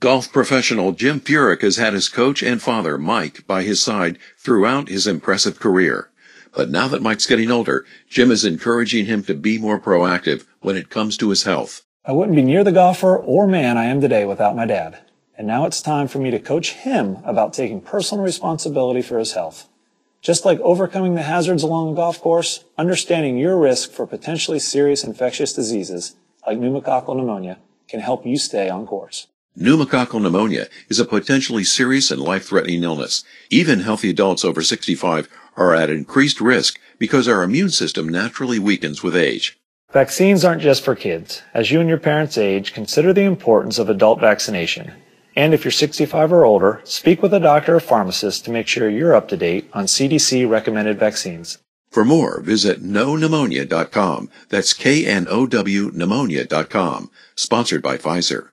Golf professional Jim Furyk has had his coach and father, Mike, by his side throughout his impressive career. But now that Mike's getting older, Jim is encouraging him to be more proactive when it comes to his health. I wouldn't be near the golfer or man I am today without my dad. And now it's time for me to coach him about taking personal responsibility for his health. Just like overcoming the hazards along a golf course, understanding your risk for potentially serious infectious diseases like pneumococcal pneumonia can help you stay on course. Pneumococcal pneumonia is a potentially serious and life-threatening illness. Even healthy adults over 65 are at increased risk because our immune system naturally weakens with age. Vaccines aren't just for kids. As you and your parents age, consider the importance of adult vaccination. And if you're 65 or older, speak with a doctor or pharmacist to make sure you're up to date on CDC-recommended vaccines. For more, visit knowpneumonia.com. That's KNOW pneumonia.com. Sponsored by Pfizer.